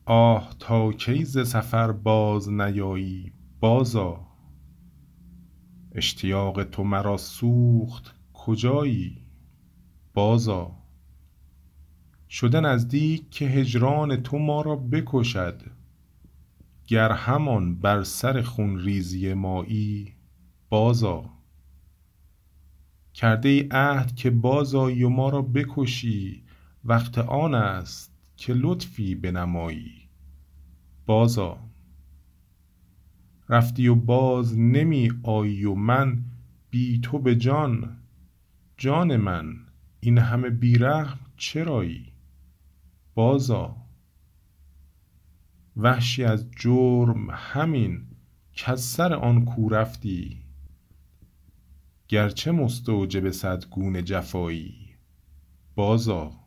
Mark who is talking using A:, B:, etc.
A: آه تا کی ز سفر باز نیایی بازآ. اشتیاق تو مرا سوخت کجایی بازآ. شده نزدیک که هجران تو ما را بکشد، گر همان بر سر خون ریزی مایی بازآ. کرده ای عهد که بازآیی و ما را بکشی، وقت آن است که لطفی بنمایی بازآ. رفتی و باز نمی آیی و من بی تو به جان، جان من این همه بی رحم چرایی بازآ. وحشی از جرم همین کز سر آن کو رفتی، گرچه مستوجب صد گونه جفایی بازآ.